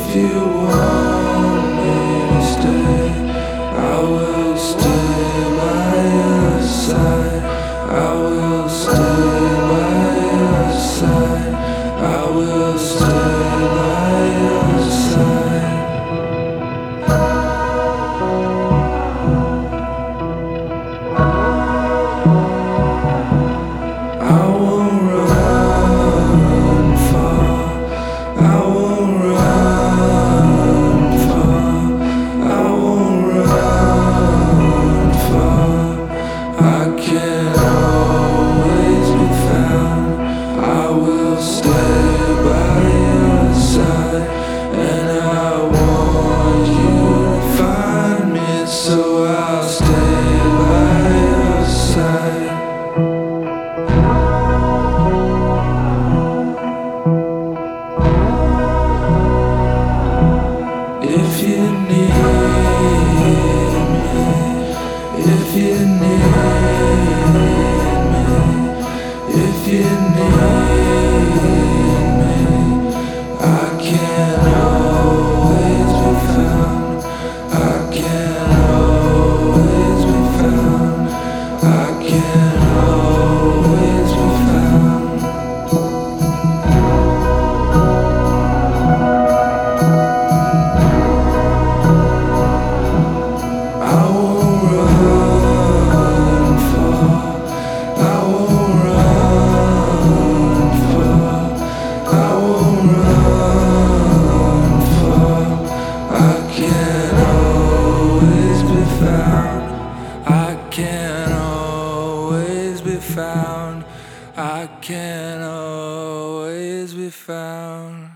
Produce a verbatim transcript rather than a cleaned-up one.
If you want me to stay, I will stay by your side. I will stay by your side. I will stay by your side. I won't run far. I won't run far. I won't run far. I can always be found. I will stay by your side, and I want you to find me, so I'll stay by your side. If you need me, if you need me, if you need me, I can always be found. I can always be found. I can always be found. I won't run far. I won't run far. I won't run far. I can always be found. I can always be found. I can always be found.